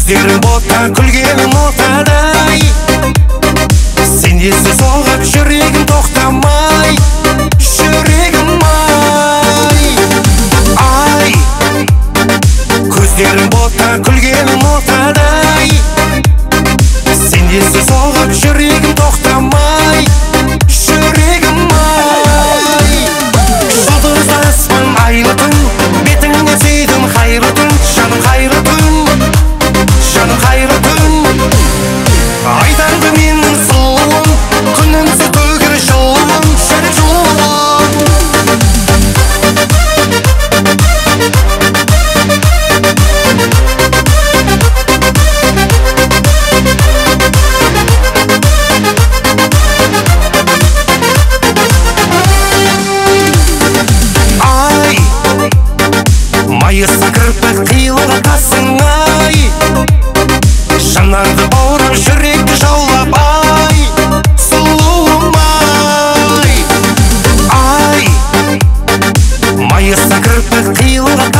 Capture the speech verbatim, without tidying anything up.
көздерің бота күлгенің ортадай, сен есі соғып жүрегім тоқтамай, жүрегім ай, ай. Көздерің бота күлгенің ортадай, сен есі соғып жүрегім тоқтамай, жүрегім ай. Жұлдыз аспан айлы түн, бетіңнен сүйдім қайырлы түн, жаным қайырлы түн, жаным қайырлы түн. Айдарды менің сұлуым, күнімсіз төгір жылуым, жүрек жылуым. Ай, майыса кірпік қиылға қасың ай, жанарды баурап жүректі жаулап ай, сұлуым ай, ай. Майыса кірпік қиылға